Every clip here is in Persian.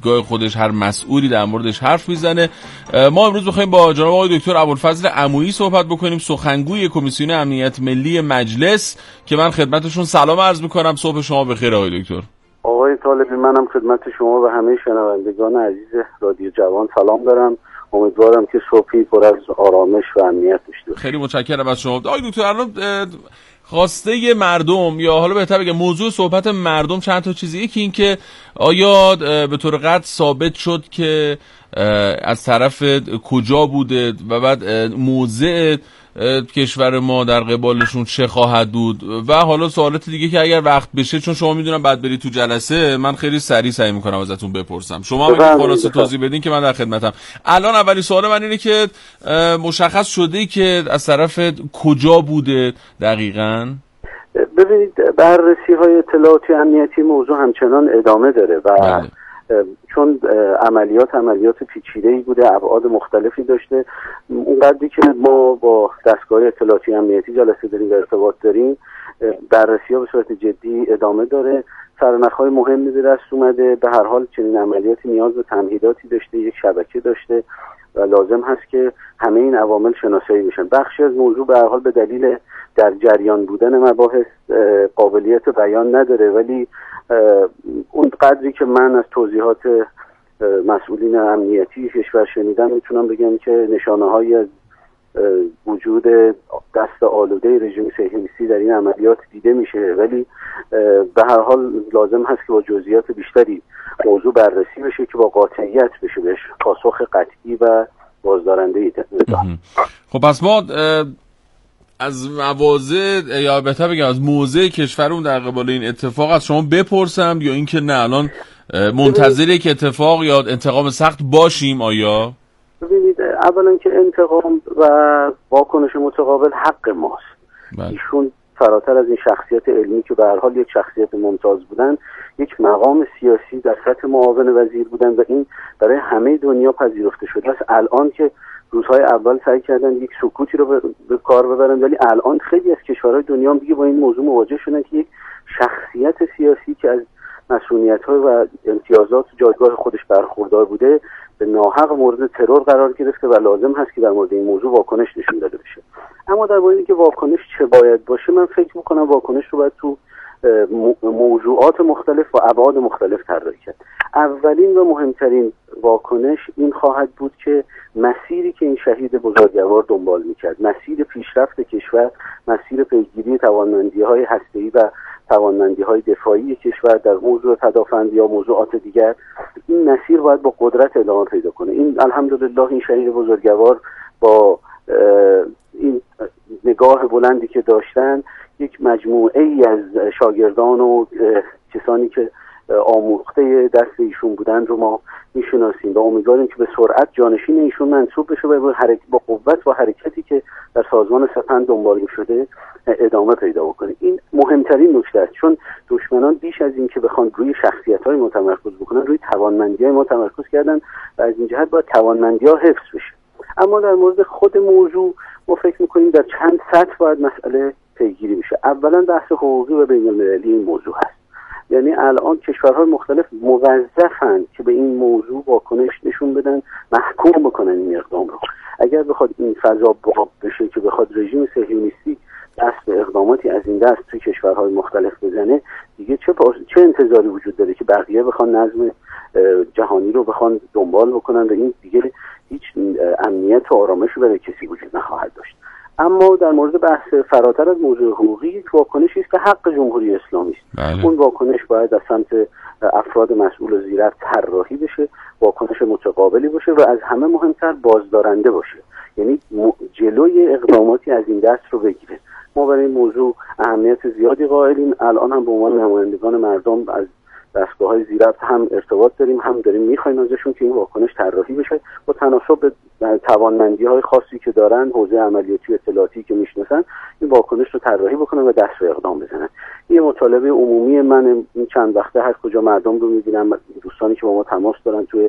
دیدگاه خودش، هر مسئولی در موردش حرف میزنه. ما امروز می‌خوایم با جناب آقای دکتر ابوالفضل عمویی صحبت بکنیم، سخنگوی کمیسیون امنیت ملی مجلس، که من خدمتشون سلام عرض می‌کنم. صبح شما بخیر آقای دکتر. آقای طالبی، منم خدمت شما و همه شنوندگان عزیز رادیو جوان سلام دارم. امیدوارم که صبحی پر از آرامش و امنیت داشته باشید. خیلی متشکرم از شما آقای دکتر. الان خواسته مردم، یا حالا بهتر بگم موضوع صحبت مردم چند تا چیزی. یکی این که آیا به طور قطع ثابت شد که از طرف کجا بوده و بعد موضع کشور ما در قبالشون چه خواهد بود، و حالا سوالات دیگه که اگر وقت بشه، چون شما میدونم بعد برید تو جلسه، من خیلی سریع سعی میکنم ازتون بپرسم. شما اگه خلاصه توضیح بدین که من در خدمتم. الان اولی سوال من اینه که مشخص شده که از طرف کجا بوده دقیقاً؟ ببینید، بررسی های اطلاعاتی امنیتی موضوع همچنان ادامه داره و چون عملیات پیچیده‌ای بوده، ابعاد مختلفی داشته، اونقدری که ما با دستگاه اطلاعاتی امنیتی جلسه داریم و ارتباط داریم، بررسی‌ها به صورت جدی ادامه داره. سرنخ‌های مهمی به دست اومده. به هر حال چنین عملیاتی نیاز به تمهیداتی داشته، یک شبکه داشته و لازم هست که همه این عوامل شناسایی بشن. بخشی از موضوع به هر حال به دلیل در جریان بودن مباحث قابلیت بیان نداره، ولی اون قدری که من از توضیحات مسئولین امنیتی کشور شنیدم میتونم بگم که نشانه‌هایی از وجود دست آلوده رژیم صهیونیستی در این عملیات دیده میشه، ولی به هر حال لازم هست که با جزئیات بیشتری موضوع بررسی بشه که با قاطعیت بشه بهش پاسخ قطعی و بازدارنده‌ای داد. خب پس ما از مواضع، یا بهتر بگم از موضع کشورمون در قبال این اتفاق از شما بپرسم، یا اینکه نه الان منتظر یک اتفاق یا انتقام سخت باشیم؟ آیا ببینید، اولا که انتقام و واکنش متقابل حق ماست. ایشون فراتر از این شخصیت علمی که به هر حال یک شخصیت ممتاز بودن، یک مقام سیاسی در سطح معاون وزیر بودن و این برای همه دنیا پذیرفته شده است. الان که روزهای اول سعی کردن یک سکوتی رو به کار ببرن، ولی الان خیلی از کشورهای دنیا هم دیگه با این موضوع مواجه شدن که یک شخصیت سیاسی که از مسئولیت‌ها و امتیازات جایگاه خودش برخوردار بوده، به ناحق مورد ترور قرار گرفته و لازم هست که در مورد این موضوع واکنش نشون داده بشه. اما در مورد اینکه واکنش چه باید باشه، من فکر می‌کنم واکنش رو باید تو موضوعات مختلف و ابعاد مختلف طراحی کرد. اولین و مهمترین واکنش این خواهد بود که مسیری که این شهید بزرگوار دنبال می‌کرد، مسیر پیشرفت کشور، مسیر پیگیری توانمندی‌های هسته‌ای و توانمندی‌های دفاعی کشور در موضوع تدافند یا موضوعات دیگر، این مسیر باید با قدرت ادامه پیدا کنه. این الحمدلله این شهید بزرگوار با این نگاه بلندی که داشتن، یک مجموعه ای از شاگردان و کسانی که آموخته دست ایشون بودن رو ما میشناسیم و امیدواریم که به سرعت جانشین ایشون منصوب بشه و با قوت و حرکتی که در سازمان سپند دنبال شده ادامه پیدا بکنه. این مهمترین نکته است، چون دشمنان بیش از این که بخوان روی شخصیت‌های ما تمرکز بکنن، روی توانمندی‌های ما تمرکز کردن و از این جهت باید توانمندی‌ها حفظ بشه. اما در مورد خود موضوع ما فکر می‌کنیم در چند سطح باید مسئله پیگیری بشه. اولا بحث حقوقی و بین‌المللی این موضوع هست. یعنی الان کشورهای مختلف موظفند که به این موضوع واکنش نشون بدن، محکوم بکنن این اقدام رو. اگر بخواد این فضا باب بشه که بخواد رژیم صهیونیستی دست به اقداماتی از این دست توی کشورهای مختلف بزنه، دیگه چه انتظاری وجود داره که بقیه بخوان نظم جهانی رو بخوان دنبال بکنن و این دیگه هیچ امنیت و آرامشی برای کسی وجود نخواهد داشت. اما در مورد بحث فراتر از موضوع حقوقی، یک واکنشی است که حق جمهوری اسلامی است. اون واکنش باید از سمت افراد مسئول و زیرک طراحی بشه، واکنش متقابلی باشه و از همه مهمتر بازدارنده باشه، یعنی جلوی اقداماتی از این دست رو بگیره. ما برای این موضوع اهمیت زیادی قائلیم. الان هم به عنوان نمایندگان مردم از دستگاه‌های زیرک هم ارتباط داریم، هم داریم می‌خوایم ازشون که این واکنش طراحی بشه با تناسب به توانمندی‌های خاصی که دارن، حوزه عملیاتی و اطلاعاتی که میشناسن، این واکنش رو طراحی بکنن و دست به اقدام بزنن. این مطالبه عمومی من این چند وقته هر کجا مردم رو می‌بینم، دوستانی که با ما تماس دارن توی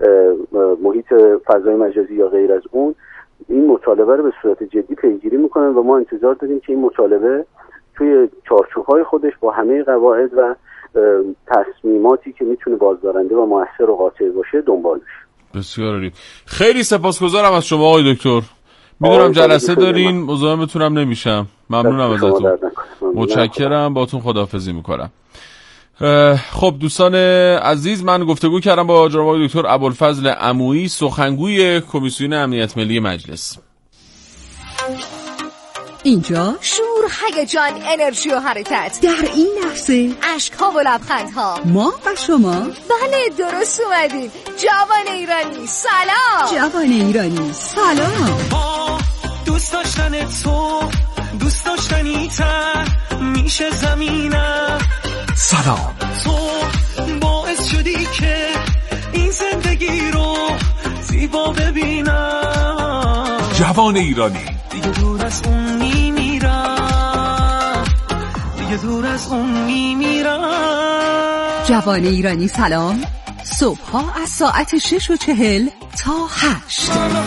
محیط فضای مجازی یا غیر از اون، این مطالبه رو به صورت جدی پیگیری می‌کنن و ما انتظار داریم که این مطالبه توی چارچوب‌های خودش با همه قواعد و تصمیماتی که میتونه بازدارنده و موثر و قاطع باشه دنبال بشه. بسیار عالی. خیلی سپاسگزارم از شما آقای دکتر. میدونم جلسه دارین، مزاحمتونم نمیشم. ممنونم ازتون. متشکرم. باتون خداحافظی میکنم. خب دوستان عزیز، من گفتگو کردم با جناب آقای دکتر ابوالفضل عمویی، سخنگوی کمیسیون امنیت ملی مجلس. اینجا شور، هیجان، انرژی و حرکت، در این لحظه اشک‌ها و لبخندها، ما و شما. بله درست اومدین. جوان ایرانی سلام. جوان ایرانی سلام. دوست داشتن تو، دوست داشتنی تر میشه زمینم. سلام. تو باعث شدی که این زندگی رو زیبا ببینم. جوان ایرانی دیگه دور از اون میمیرم، دیگه دور از اون میمیرم. جوان ایرانی سلام. صبح‌ها از ساعت 6:40 تا 8.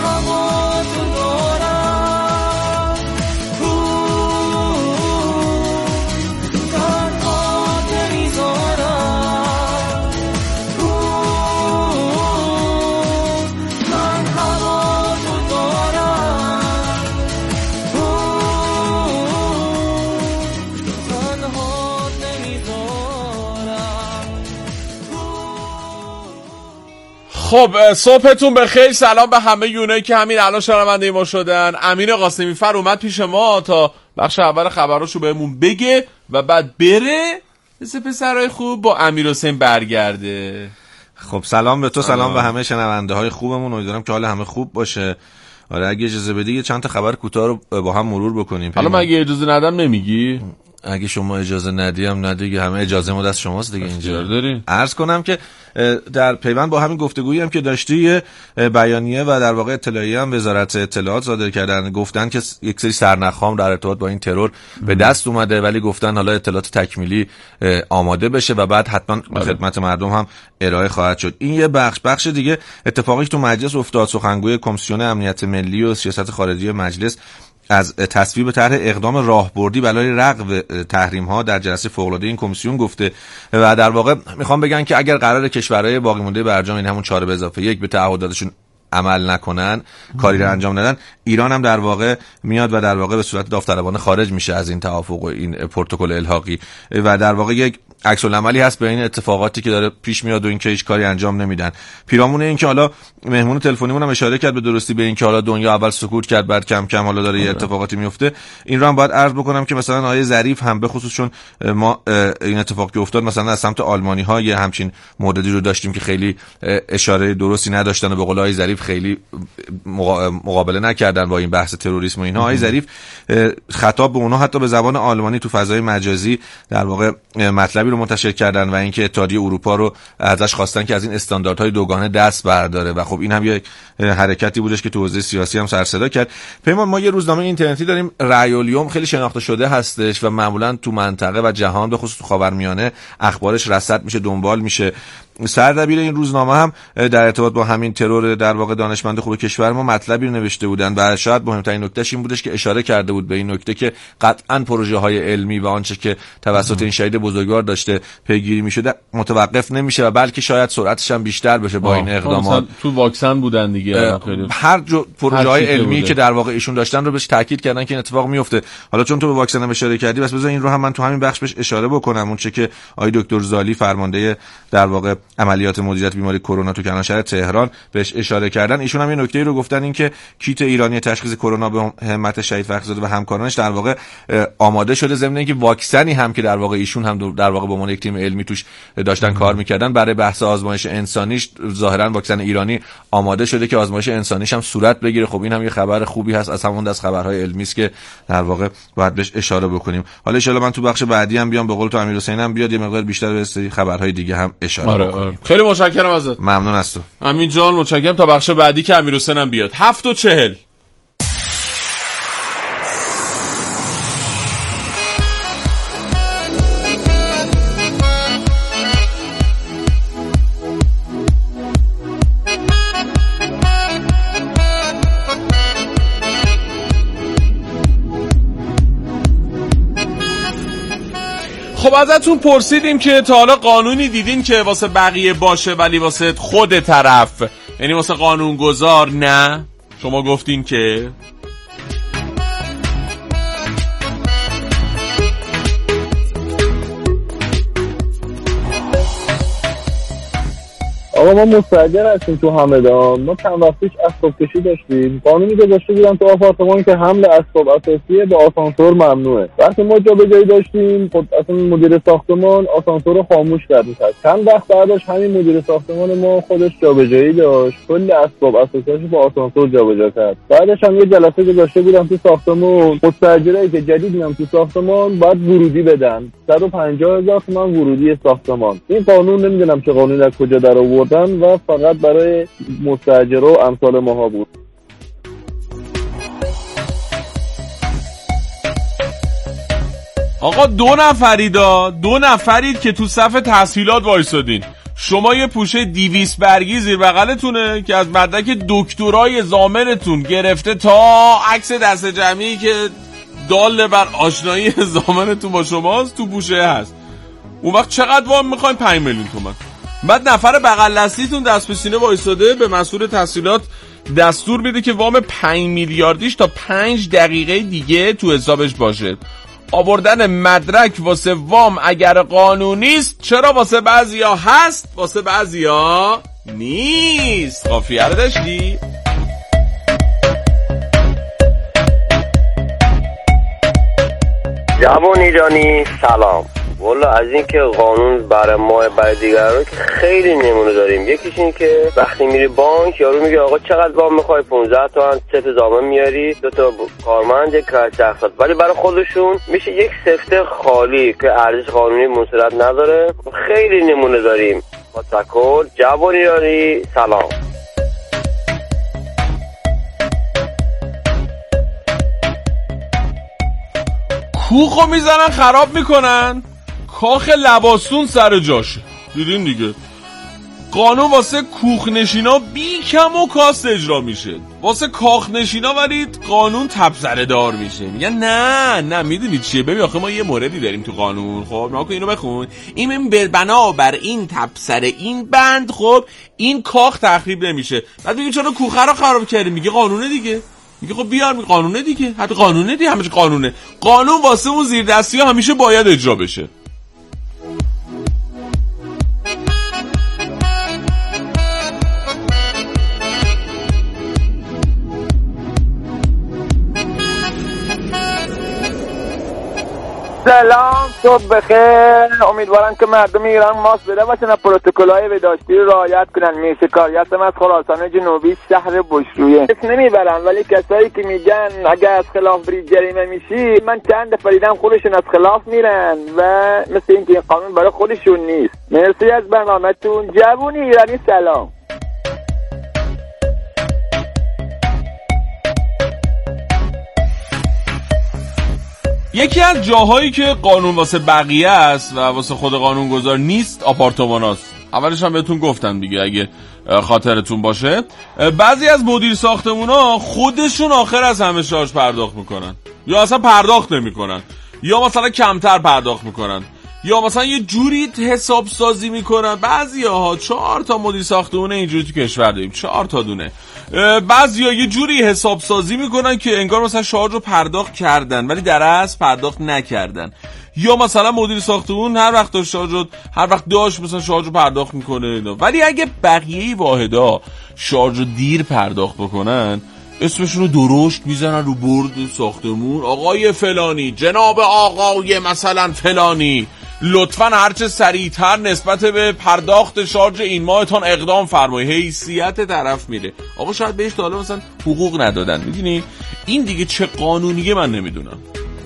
خب صبحتون بخیر. سلام به همه اونایی که همین الان شنونده ما شدن. امین قاسمی فر اومد پیش ما تا بخش اول خبراشو بهمون بگه و بعد بره مثل پسرای خوب با امیرحسین برگرده. خب سلام به تو، سلام به همه شنونده های خوبمون. امیدوارم که حال همه خوب باشه. آره اگه اجازه بدی یه چند تا خبر کوتاه رو با هم مرور بکنیم. حالا من اگه اجازه ندم نمیگی؟ اگه شما اجازه ندیم ندیگه، همه اجازه ما دست شماست دیگه. اینجا داری. عرض کنم که در پیوند با همین گفتگویی هم که داشتی، بیانیه و در واقع اطلاعیه هم وزارت اطلاعات صادر کردن، گفتن که یک سری سرنخام در ارتباط با این ترور به دست اومده، ولی گفتن حالا اطلاعات تکمیلی آماده بشه و بعد حتما به خدمت مردم هم ارائه خواهد شد. این یه بخش دیگه اتفاقی که تو مجلس افتاد، سخنگوی کمیسیون امنیت ملی و سیاست خارجی مجلس از تصویب طرح اقدام راهبردی برای رغو تحریم‌ها در جلسه فوق‌العاده این کمیسیون گفته و در واقع میخوام بگن که اگر قرار کشورهای باقی مونده برجام این همون 4+1 به تعهداتشون عمل نکنن، کاری رو انجام ندن، ایران هم در واقع میاد و در واقع به صورت داوطلبانه خارج میشه از این توافق و این پروتکل الحاقی و در واقع یک عکس العملی هست به این اتفاقاتی که داره پیش میاد و این که هیچ کاری انجام نمیدن. پیرامون این که حالا مهمون تلفنیمون هم اشاره کرد به درستی به این که حالا دنیا اول سکوت کرد بعد کم کم حالا داره یه اتفاقاتی میفته، این رو هم باید عرض بکنم که مثلا آقای ظریف هم به خصوص چون ما این اتفاق که افتاد مثلا از سمت آلمانی ها یه همچین موردی رو داشتیم که خیلی اشاره درستی نداشتن و به قول آقای ظریف خیلی مقابله نکردن با این بحث تروریسم و اینها. آقای ظریف خطاب به اونها حتی به زبان آلمانی تو فضای مجازی در واقع مطلبی رو منتشر کردن و اینکه اتحادیه اروپا رو ازش خواستن که از این استانداردهای دوگانه دست برداره و خب این هم یک حرکتی بودش که تو حوزه سیاسی هم سر صدا کرد. پیمان، ما یه روزنامه اینترنتی داریم، رأی الیوم، خیلی شناخته شده هستش و معمولا تو منطقه و جهان به خصوص تو خاورمیانه اخبارش رصد میشه، دنبال میشه. سردبیر این روزنامه هم در ارتباط با همین ترور در واقع دانشمند خوب کشور ما مطلبی رو نوشته بودن و شاید مهمترین نکتهش این بودش که اشاره کرده بود به این نکته که قطعاً پروژه های علمی و آنچه که توسط این شهید بزرگوار داشته پیگیری میشده متوقف نمیشه و بلکه شاید سرعتش هم بیشتر بشه با این اقدامات. تو واکسن بودن دیگه، هر پروژه های علمی که در واقع ایشون داشتن رو بهش تاکید کردن که این اتفاق میفته. حالا چون تو به واکسن هم اشاره کردی، بس بذار این رو هم من تو همین بخش بهش اشاره بکنم. اون چه که آقای دکتر زالی فرمانده در واقع عملیات مدیریت بیماری کرونا تو کلانشهر تهران بهش اشاره کردن، ایشون هم یه نکته‌ای رو گفتن، این که کیت ایرانی تشخیص کرونا به همت شهید فخرزاده و همکارانش در واقع آماده شده، ضمن اینکه واکسنی هم که در واقع ایشون هم در واقع به عنوان یک تیم علمی توش داشتن کار میکردن برای بحث آزمایش انسانیش، ظاهرا واکسن ایرانی آماده شده که آزمایش انسانیش هم صورت بگیره. خب این هم یه خبر خوبی هست، از همون دست خبرهای علمی است که در واقع باید بهش اشاره بکنیم. حالا ان شاء الله من تو بخش بعدی هم بیام به قول تو امیرحسین هم بیاد یه مقدار بیشتر به سری خبرهای دیگه هم اشاره بکنیم. خیلی متشکرم ازت. ممنون از تو امین جان، متشکرم. تا بخش بعدی که امیرحسین هم بیاد. 7:40. خب ازتون پرسیدیم که تا حالا قانونی دیدین که واسه بقیه باشه ولی واسه خود طرف، یعنی واسه قانونگذار نه؟ شما گفتین که آقا ما مستاجر هستیم تو همدان. ما چند وقت پیش اسباب کشی داشتیم، قانونی گذاشته بودن تو آپارتمان که حمل اسباب اساسیه به آسانسور ممنوعه. وقتی ما جابجایی داشتیم خود اصلا مدیر ساختمان آسانسور رو خاموش کرد. چند وقت بعدش همین مدیر ساختمان ما خودش جابجایی داشت، کل اسباب اساسیش با آسانسور جابجا کرد. بعدش هم یه جلسه گذاشته بودن تو ساختمان، مستاجرایی که جدید میان تو ساختمان باید ورودی بدن، 150,000 تومان ورودی ساختمان. این قانون نمیدونم چه قانونی از کجا در آوردن و فقط برای مستاجرها و امثال ماها بود. آقا دو نفرید که تو صف تحصیلات وایسادین. شما یه پوشه 200 برگی زیر بغلتونه که از مدرک دکترای زامنتون گرفته تا عکس دست جمعی که دال بر آشنایی زامنتون با شماست تو پوشه هست. اون وقت چقدر وام میخواین؟ 5 میلیون تومان. بعد نفر بغل دستیتون دست به سینه وایساده به مسئول تحصیلات دستور میده که وام 5 میلیاردیش تا 5 دقیقه دیگه تو حسابش باشه. آوردن مدرک واسه وام اگر قانونی است، چرا واسه بعضیا هست واسه بعضیا نیست؟ قافیه رو داشتی؟ جوان ایرانی سلام. والا از این که قانون برای ما برای دیگران که خیلی نمونه داریم. یکیش این که وقتی میری بانک یارو میگه آقا چقدر وام میخوای؟ 15 تومن ست زامن میاری، 2 تا کارمند، یک شخصیت، ولی برای خودشون میشه یک سفته خالی که ارزش قانونی منصرف نداره. خیلی نمونه داریم. با تشکر. جوان ایرانی سلام. کوخو میزنن خراب میکنن، کاخ لباسون سر جاشه. دیدین دیگه قانون واسه کوخ نشینا بی کم و کاست اجرا میشه، واسه کاخ نشینا ولی قانون تبصره دار میشه. میگن نه میدونی چیه؟ ببین آخه ما یه موردی داریم تو قانون، خب ناکن اینو بخون، این بنابر این تبصره این بند خب این کاخ تخریب نمیشه. بعد میگه چرا کوخه رو خراب کردی؟ میگه قانونه دیگه. میگه خب بیار قانونه دیگه، حتی قانونه دیگه، همش قانونه. قانون واسه اون زیردستی ها همیشه باید اجرا بشه. سلام، صبح بخیر. امیدوارم که مردم ایران ماست بده باشن و پروتکل‌های بهداشتی رو رعایت کنن. میرسکاری هستم از خراسان جنوبی، شهر بشرویه. اسم نمیبرم ولی کسایی که میگن اگر از خلاف بری جریمه میشی، من چند دفعه دیدم خودشون از خلاف میرن و مثل اینکه این قانون برای خودشون نیست. مرسی از برنامه‌تون. جوونی ایرانی سلام. یکی از جاهایی که قانون واسه بقیه است و واسه خود قانونگذار نیست آپارتماناست. اولش هم بهتون گفتم دیگه اگه خاطرتون باشه. بعضی از مدیر ساختمونا خودشون آخر از همه شارژ پرداخت میکنن یا اصلا پرداخت نمیکنن یا مثلا کمتر پرداخت میکنن یا مثلا یه جوری حساب سازی میکنن. بعضیاها 4 تا مدیر ساختمون اینجوری تو کشور داریم، 4 تا دونه. بعضیا یه جوری حساب سازی میکنن که انگار مثلا شارژ رو پرداخت کردن ولی در اصل پرداخت نکردن. یا مثلا مدیر ساختمون هر وقت داشت مثلا شارژ رو پرداخت میکنه، ولی اگه بقیه واحدا شارژ رو دیر پرداخت بکنن اسمشون رو درشت میزنن رو برد ساختمون. آقای فلانی، جناب آقای مثلا فلانی، لطفاً هرچه سریعتر نسبت به پرداخت شارژ این ماهتان اقدام فرمایید. حیثیت طرف میره. آقا شاید بهش تا حالا مثلا حقوق ندادن. میدونی این دیگه چه قانونیه من نمیدونم.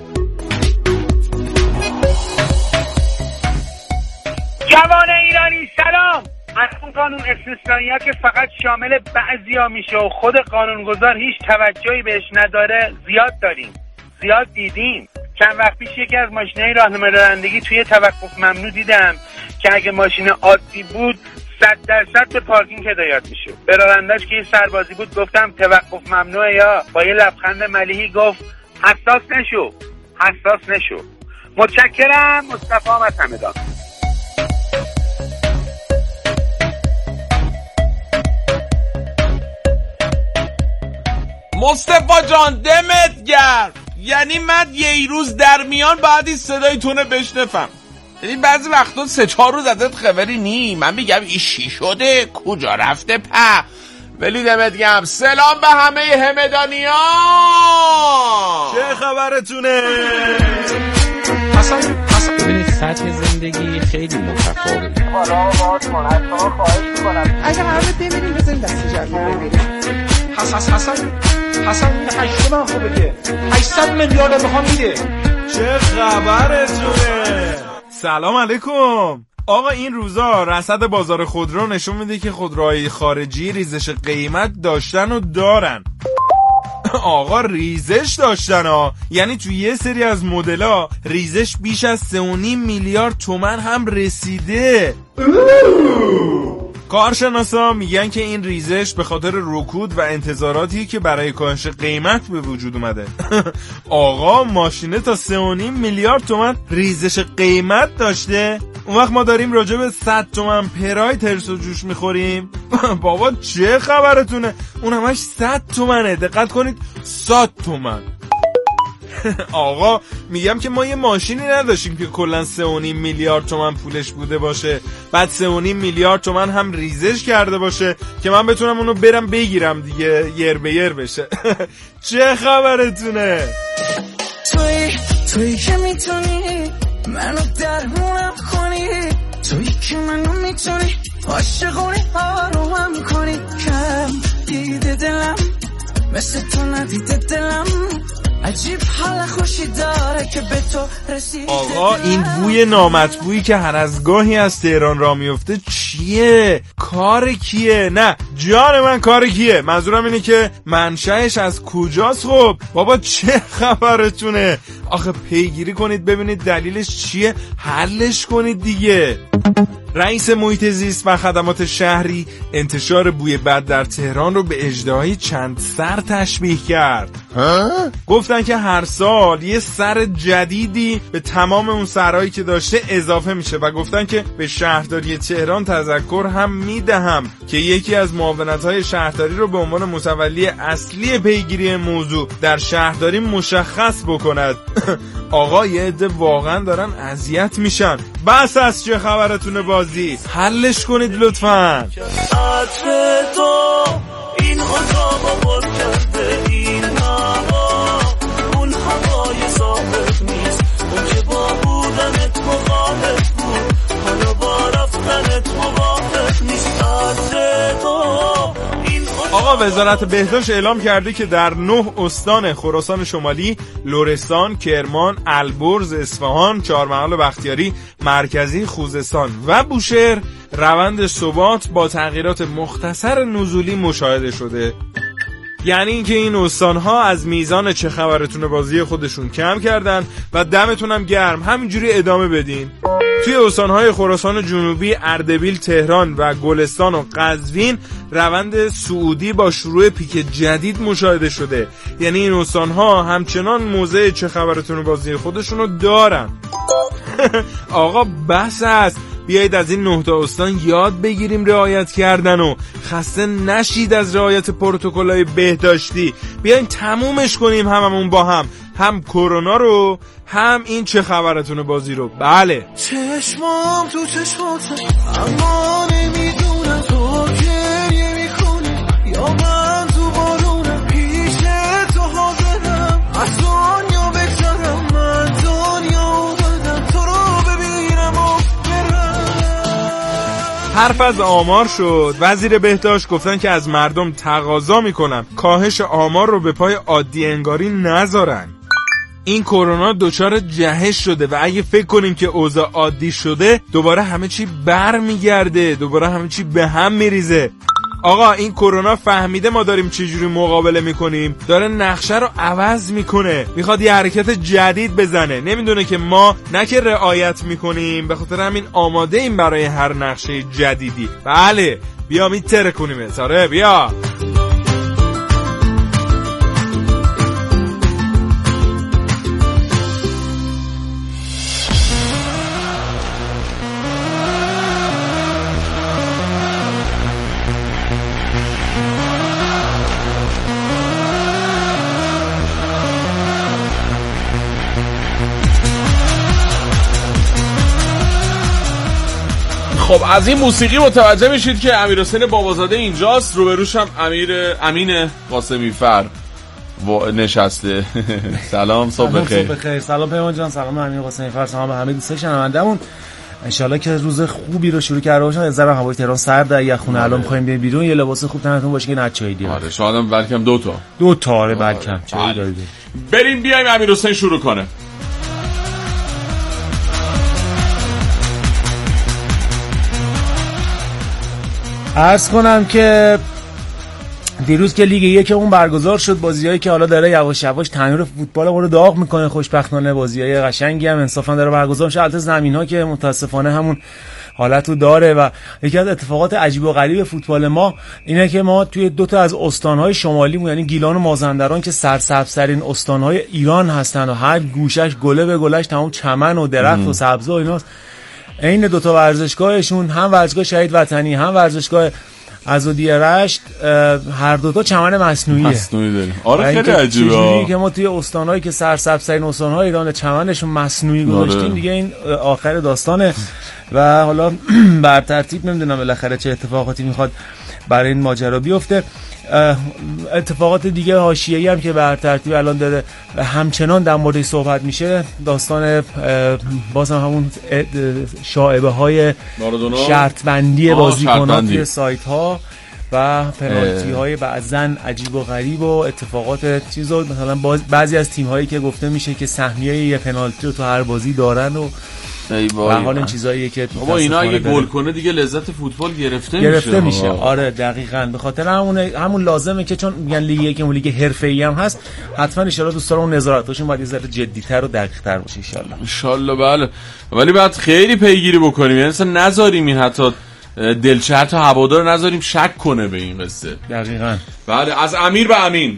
جوان ایرانی سلام. از اون قانون استثنائیات که فقط شامل بعضیا میشه و خود قانونگذار هیچ توجهی بهش نداره زیاد داریم، زیاد دیدیم. چند وقت پیش یکی از ماشینای راهنمای رانندگی توی توقف ممنوع دیدم که اگه ماشین عادی بود 100% به پارکینگ هدایت میشه. به راننده‌اش که یه سربازی بود گفتم توقف ممنوعه، یا با یه لبخند ملیحی گفت حساس نشو. متشکرم. مصطفی از همدان. مصطفی جان دمت گرم. یعنی من یه روز در میان بعد این صدای تونه بشنفم. یعنی بعضی وقتا 3-4 روز ازت خبری نی. من میگم این چی شده، کجا رفته ولی دمت گرم. سلام به همه همدانیان. چه خبرتونه؟ ببینید سطح زندگی خیلی متفاوته. حالا باز کن از شما خواهش میکنم اگه قراره ببینیم بزنیم دستی جمعی ببینیم. حسن 8 من خوبه که 800 میلیارد میخوام میده. چه خبرتونه؟ سلام علیکم. آقا این روزا رصد بازار خودرو نشون میده که خودروهای خارجی ریزش قیمت داشتن و دارن. آقا ریزش داشتن ها، یعنی توی یه سری از مدل‌ها ریزش بیش از 3.5 میلیارد تومان هم رسیده. کارشناسا میگن که این ریزش به خاطر رکود و انتظاراتی که برای کاهش قیمت به وجود اومده. آقا ماشینه تا 3.5 میلیارد تومان ریزش قیمت داشته. اون وقت ما داریم راجع به 100 تومن پرای ترس و جوش میخوریم. بابا چه خبرتونه؟ اون همش 100 تومنه. دقت کنید 100 تومن. آقا میگم که ما یه ماشینی نداشتیم که کلا 3.5 میلیارد تومن پولش بوده باشه، بعد 3.5 میلیارد تومن هم ریزش کرده باشه که من بتونم اونو برم بگیرم دیگه، یر به یر بشه. چه خبرتونه؟ توی که میتونی منو درمونم کنی، توی که منو میتونی عاشقونی آرومم کنی، کم دیده دلم مثل تو ندیده دلم، عجیب حال خوشی داره که به تو رسیده. آقا این بوی نامطبوعی که هر از گاهی از تهران را میفته چیه؟ کار کیه؟ نه جان من کار کیه؟ منظورم اینه که منشأش از کجاست؟ خب بابا چه خبرتونه؟ آخه پیگیری کنید ببینید دلیلش چیه، حلش کنید دیگه. رئیس محیط زیست و خدمات شهری انتشار بوی بد در تهران رو به اژدهای چند سر تشبیه کرد. گفتن که هر سال یه سر جدیدی به تمام اون سرهایی که داشته اضافه میشه و گفتن که به شهرداری تهران تذکر هم میدهم که یکی از معاونت‌های شهرداری رو به عنوان متولی اصلی پیگیری موضوع در شهرداری مشخص بکند. آقا یه عده واقعا دارن اذیت میشن. بس از چه خبرتونه بازی، حلش کنید لطفاً. عطر تو این اتاق باز کرده، این هوا اون هوای ثابت نیست، اون که با بودنت مخالف بود حالا با رفتنت موافق نیست. عطر تو. آقا وزارت بهداشت اعلام کرده که در 9 استان خراسان شمالی، لرستان، کرمان، البرز، اصفهان، چهارمحال بختیاری، مرکزی، خوزستان و بوشهر روند ثبات با تغییرات مختصر نزولی مشاهده شده. یعنی اینکه این استان‌ها از میزان چه خبرتونه بازی خودشون کم کردن و دمتون هم گرم، همینجوری ادامه بدین. توی استان‌های خراسان جنوبی، اردبیل، تهران و گلستان و قزوین روند صعودی با شروع پیک جدید مشاهده شده. یعنی این استان‌ها همچنان موضع چه خبرتونه بازی خودشونو دارن. آقا بس است، بیایید از این 9 تا استان یاد بگیریم رعایت کردن و خسته نشید از رعایت پروتکل‌های بهداشتی. بیاین تمومش کنیم هممون با هم کرونا رو، هم این چه خبرتونه بازی رو. بله چشمام تو چشمات اما نمیدونم تو گریه میکنی یا من تو بارونم، پیش تو حاضرم از دنیا بگذرم، من دنیا بدم تو رو ببینم و حرف از آمار شد. وزیر بهداشت گفتن که از مردم تقاضا میکنن کاهش آمار رو به پای عادی انگاری نذارن. این کرونا دچار جهش شده و اگه فکر کنیم که اوضاع عادی شده دوباره همه چی برمیگرده، دوباره همه چی به هم میریزه. آقا این کرونا فهمیده ما داریم چجوری مقابله میکنیم، داره نقشه رو عوض میکنه، میخواد یه حرکت جدید بزنه، نمیدونه که ما نه که رعایت میکنیم، به خاطر همین آماده ایم برای هر نقشه جدیدی. بله بیا میتره کنیم ساره بیا. خب از این موسیقی متوجه میشید که امیرحسین بابازاده اینجاست، روبروش هم امین قاسمی فر نشسته. سلام، صبح بخیر. سلام پیمان جان، سلام امین قاسمی فر، سلام به همه دوستان شنوندمون. انشالله که روز خوبی رو شروع کرده باشن. از ذره هوای تهران سرده، یخونه، الان می‌خوایم بریم بیرون، یه لباس خوب تنتون باشه که نه چای دیگه. آره شاید بلکم دو تا آره بلکم چای دارید. بریم بیایم امیرحسین شروع کنه. عرض کنم که دیروز که لیگ 1 اون برگزار شد، بازیایی که حالا داره یواش یواش تنور فوتبال ما رو داغ میکنه، خوشبختانه بازیای قشنگی هم انصافا داره برگزار میشه. البته زمین‌ها که متاسفانه همون حالتو داره و یکی از اتفاقات عجیب و غریب فوتبال ما اینه که ما توی دو تا از استان‌های شمالی یعنی گیلان و مازندران که سرسبزترین استان‌های ایران هستن و هر گوشش گله به گلش تمام چمن و درخت و سبزه و ایناست، این دو تا ورزشگاهشون هم ورزشگاه شهید وطنی هم ورزشگاه عزادی رشت هر دو تا چمن مصنوعی داریم. آره خیلی عجیبه که ما توی استان‌هایی که سرسبزترین استان‌های ایران چمنشون مصنوعی گذاشتیم دیگه. این آخر داستانه و حالا بر ترتیب نمیدونم بالاخره چه اتفاقاتی میخواد برای این ماجرا بیفته. اتفاقات دیگه حاشیه‌ای هم که بر ترتیب الان داره همچنان در موردش صحبت میشه، داستان باز هم همون شائبه‌های شرط بندی بازیکنان توی سایت ها و پنالتی های بعضن عجیب و غریب و اتفاقات چیزا، مثلا بعضی از تیم هایی که گفته میشه که سهمیه یه پنالتی رو تو هر بازی دارن و و حال این چیزاییه که بابا اینا اگه گل کنه دیگه لذت فوتبال گرفته میشه. آره دقیقاً به خاطر همون لازمه که چون میگن لیگ 1 لیگ حرفه‌ای هم هست، حتما ان شاءالله دوستان اون نظارتاشون باید یه ذره جدی‌تر و دقیق‌تر باشه ان شاءالله. بله ولی بعد خیلی پیگیری بکنیم، یعنی اصلا نذاریم این حتی دلچرخ تا هوادار نذاریم شک کنه به این قصه. دقیقاً. بله از امیر به امین.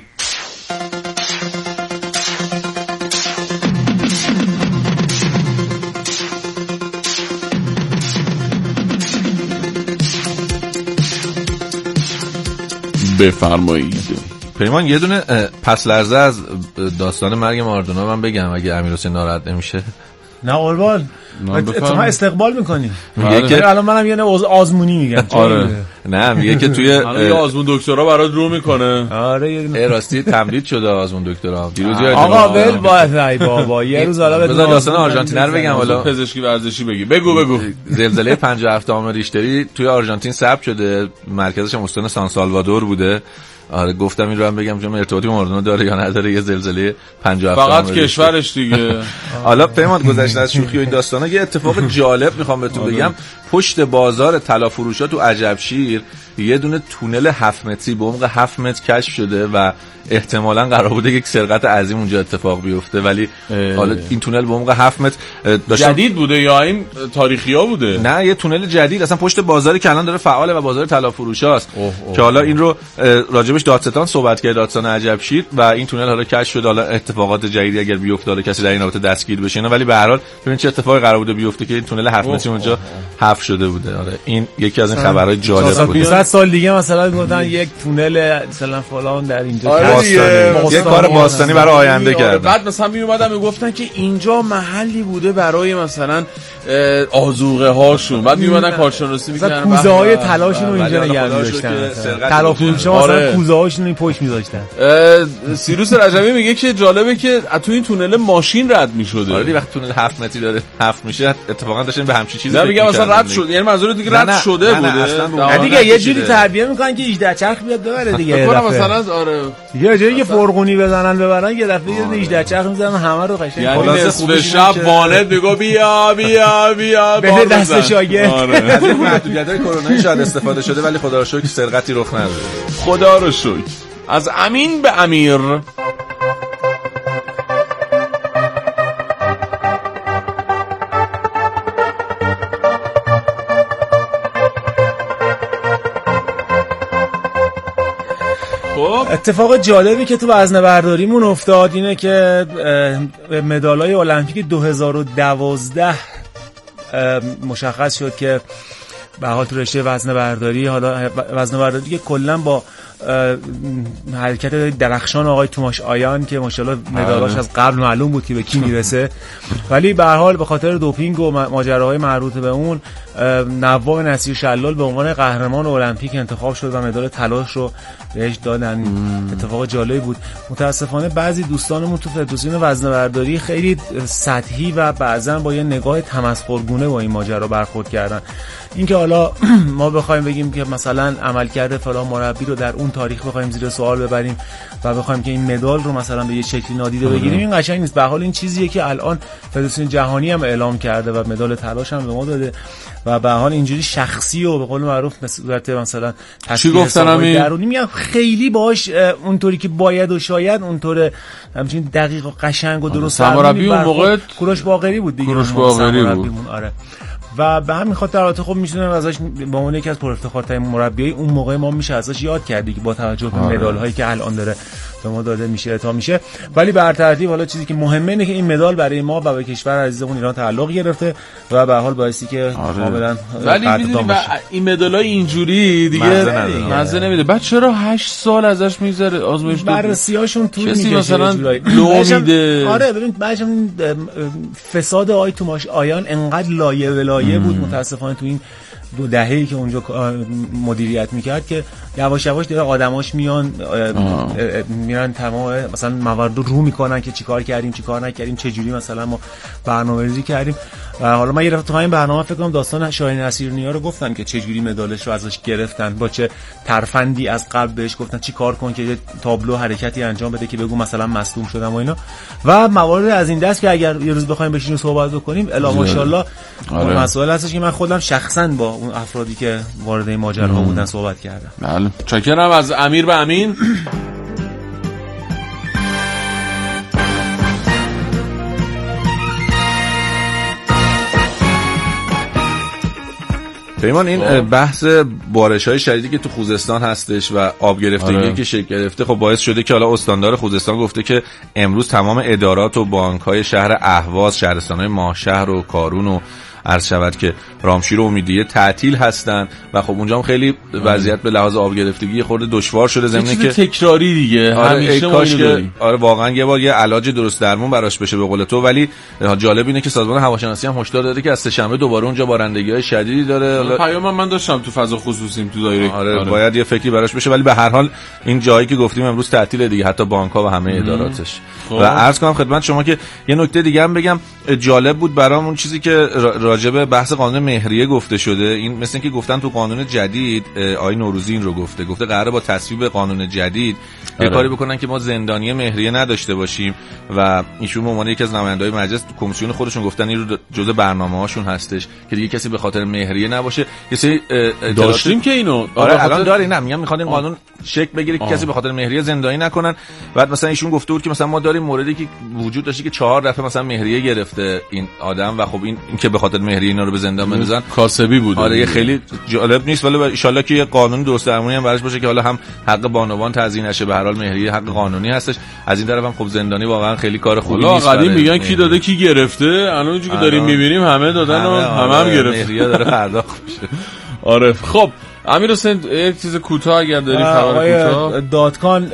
بفرمایید. پیمان یه دونه پس لرزه از داستان مرگ ماردونا من بگم اگه امیرحسین ناراحت نمیشه. نه قربان اتفاقا استقبال میکنیم. میگه که الان منم یه آزمونی میگم. آره نه میگه که توی یه آزمون دکترا برات رو میکنه. آره یه راستی تمدید شده آزمون دکترا دیروز. آقا ول باید بابا یه روز حالا بذار داستان آرژانتین رو بگم. حالا پزشکی ورزشی بگو. زلزله 57 ریشتری توی آرژانتین ثبت شده، مرکزش هم استان سان سالوادور بوده. آره گفتم این رو هم بگم چون ارتباطی با ماردونا داره یا نداره. یه زلزله 57 فقط کشورش دیگه. حالا پیمان گذشته از شوخی و این داستانا یه اتفاق جالب میخوام بهتون بگم. پشت بازار طلا فروشا تو عجبشیر یه دونه تونل 7 متری به عمق 7 متر کشف شده و احتمالاً قرار بوده یک سرقت عظیم اونجا اتفاق بیفته، ولی حالا این تونل به عمق 7 متر جدید بوده یا این تاریخی‌ها بوده؟ نه یه تونل جدید اصلا پشت بازاری که الان داره فعاله و بازار طلا فروشاست که حالا این رو راجبش دادستان صحبت کرد، دادستان عجبشیر، و این تونل حالا کشف شده. حالا اتفاقات جدیدی اگر بیفته حالا کسی در این رابطه دستگیر بشه نه، ولی به هر حال ببین چه اتفاقی قرار بوده بیفته که این تونل 7 متری اونجا حفر شده بوده. آره این یکی از این خبرهای جالب بود. 200 سال دیگه مثلا میگفتن یک تونل مثلا فلان در اینجا یه کار باستانی برای آینده کردن. بعد مثلا میومدن میگفتن که اینجا محلی بوده برای مثلا آذوقه هاشون، بعد میومدن کارشناسی میکردن، کوزه های طلاشون رو اینجا نگه می‌داشتن، طلا فروشا مثلا کوزه هاشون این پشت می‌ذاشتن. سیروس رجبی میگه که جالبه که تو این تونل ماشین رد می‌شده. آره وقتی تونل 7 متری داره حفر میشه اتفاقا داشتن به همچین چیزی فکر می‌کردن. میگم مثلا رد شد، یعنی منظور دیگه رد شده بوده دیگه. یه جوری تربیه می‌کنن که 18 چرخ بیاد ببره دیگه. مثلا آره یه جایی که فرغونی ببرن یه دفعه یه 18 چرخ می‌زنن همه رو قشنگ. یعنی نصف شب وانت میگه بیا به دست شاگرد. از این محدودیت‌های کرونایی شاید استفاده شده ولی خدا رو شکر سرقتی رخ نداده. خدا رو شکر. از امین به امیر. اتفاق جالبی که تو وزنه‌برداریمون افتاد اینه که مدال‌های المپیک 2012 مشخص شد که به حال تو رشته وزنه‌برداری، حالا وزنه‌برداری که کلا با حرکت درخشان آقای توماش آیان که ماشاءالله مدالاش از قبل معلوم بود که به کی میرسه، ولی به هر حال به خاطر دوپینگ و ماجراهای مربوط به اون نواب نصیر شلال به عنوان قهرمان المپیک انتخاب شد و مدال طلاش رو بهش دادن. اتفاق جالبی بود. متاسفانه بعضی دوستانمون تو فدراسیون وزنه‌برداری خیلی سطحی و بعضا با یه نگاه تمسخرگونه با این ماجرا برخورد کردن. اینکه حالا ما بخوایم بگیم که مثلا عملکرد فلان مربی رو در اون تاریخ بخوایم زیر سوال ببریم و بخوایم که این مدال رو مثلا به یه شکلی نادیده بگیریم، این قشنگ نیست. به حال این چیزیه که الان فدراسیون جهانی هم اعلام کرده و مدال طلاش هم به ما داده و به حال اینجوری شخصی و به قول معروف به صورت مثلا چی گفتن درونی میگم خیلی باهاش اونطوری که باید و شاید اونطور همچین دقیق و قشنگ و درست مربی اون موقع کوروش باقری بود دیگه. کوروش باقری بود. آره. و به همین خاطر البته خب میشونم ازش به عنوان یکی از پرافتخارترین مربیای اون موقع ما میشه ازش یاد کردی که با توجه به مدال هایی که الان داره به ما داده میشه اعطا میشه. ولی بر ترتیب حالا چیزی که مهمه اینه که این مدال برای ما و به کشور عزیزمون ایران تعلق گرفته و به حال باعثی که کاملا ولی میدونی این مدالای اینجوری دیگه مزه نمیده. بعد چرا 8 سال ازش میذاره آزمایش بررسیاشون طول میکشه مثلا لو میده. آره ببین بعضی فساد آقای توماش آیان انقدر لایه ولایه بود متاسفانه تو این 2 دهه‌ای که اونجا مدیریت میکرد که یواش یواش دیگه آدماش میرن تمام مثلا موارد رو میکنن که چیکار کردیم چیکار نکردیم چه جوری مثلا ما برنامه‌ریزی کردیم. و حالا من یه دفعه تو این برنامه فکر کنم داستان شاهین نصیرنیا رو گفتن که چه جوری مدالش رو ازش گرفتن، با چه ترفندی از قبل بهش گفتن چیکار کن که یه تابلو حرکتی انجام بده که بگو مثلا مصدوم شدم و اینا و موارد از این دست که اگر یه روز بخوایم بشینیم صحبت بکنیم الا ماشاءالله مسائل هستش که من خودم شخصا با اون افرادی که وارد این ماجراها بودن صحبت کردم. بله چاکرم از امیر به امین. پیمان این بحث بارش‌های شدیدی که تو خوزستان هستش و آب گرفتگی که شکل گرفته خب باعث شده که حالا استاندار خوزستان گفته که امروز تمام ادارات و بانک‌های شهر اهواز، شهرستان‌های ماهشهر و کارون و عرض شود که رامشیر و امیدیه تعطیل هستن و خب اونجا هم خیلی وضعیت به لحاظ آب گرفتگی خورده دشوار شده زمینه که تکراری دیگه همیشه ما اینو آره واقعا یه بار یه علاج درست درمون براش بشه به قول تو. ولی جالب اینه که سازمان هواشناسی هم هشدار داده که از سه‌شنبه دوباره اونجا بارندگی‌های شدیدی داره. پیام من داشتم تو فضا خصوصیم تو دایره. آره باید یه فکری براش بشه ولی به هر حال این جایی که گفتیم امروز تعطیله دیگه، حتی بانک‌ها و همه اداراتش. و عرض کنم خدمت شما که یه نکته دیگه هم بگم جالب بود برام اون چیزی که راجب بحث قانون مهریه گفته شده. این مثل اینکه گفتن تو قانون جدید آقای نوروزی این رو گفته قراره با تصویب قانون جدید یه کاری بکنن که ما زندانی مهریه نداشته باشیم و ایشون به عنوان یکی از نماینده‌های مجلس تو کمیسیون خودشون گفتن این رو جزء برنامه‌هاشون هستش که دیگه کسی به خاطر مهریه نباشه. یه سری داشتیم که اینو الان داره نه میگم میخواد این قانون شکل بگیره که کسی به خاطر مهریه زندانی نکنن. بعد مثلا ایشون گفته بود که مثلا ما داریم موردی که وجود داشته که 4 دفعه مثلا مهریه گرفته این آدم و خب این که به خاطر مهریه اینا رو به زندان بندازن کاسبی بود. آره خیلی جالب نیست ولی ان شاءالله که یه قانون درست درمونی هم براش باشه که حالا هم حق بانوان تضییع نشه. به هر حال مهریه حق قانونی هستش. از این طرف هم خب زندانی واقعا خیلی کار خوبی نیست. قدیم میگن کی داده کی گرفته، الان اونجوری که داریم میبینیم همه دادن و هم گرفته. مهریه داره پرداخت میشه. آره خب امیر حسین یک چیز کوتاه اگر داری خبر کوتاه. دادکان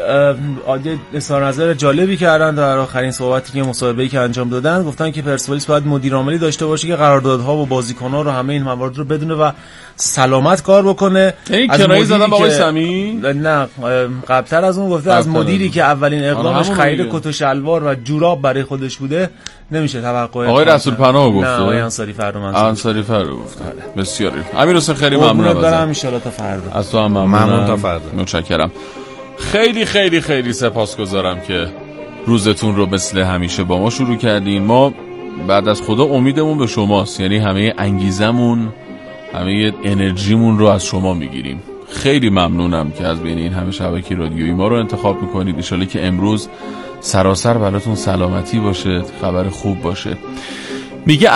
اظهار نظر جالبی کردن در آخرین صحبتی که مصاحبه‌ای که انجام دادن. گفتن که پرسپولیس باید مدیر عاملی داشته باشه که قراردادها و بازیکن‌ها رو همه این موارد رو بدونه و سلامت کار بکنه. این کنایه زدن با آقای سمی؟ نه قبل‌تر از اون گفته از مدیری که اولین اقدامش خرید کت و شلوار و جوراب برای خودش بوده نمیشه توقع. آقای رسول پناه گفته. نه آقای انصاری فرو گفته. بسیار امیر حسین خیلی ممنونم ان شاءالله تا فردا. از تو هم ممنون تا فردا. متشکرم. خیلی خیلی خیلی سپاسگزارم که روزتون رو مثل همیشه با ما شروع کردین. ما بعد از خدا امیدمون به شماست، یعنی همه انگیزمون همه انرژیمون رو از شما میگیریم. خیلی ممنونم که از بین این همه شبکه رادیویی ما رو انتخاب میکنید. ان شاءالله که امروز سراسر براتون سلامتی باشه، خبر خوب باشه. میگه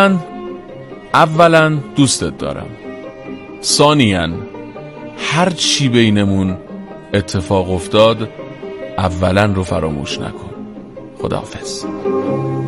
اولا دوستت دارم، ثانیاً هر چی بینمون اتفاق افتاد اولا رو فراموش نکن. خداحافظ.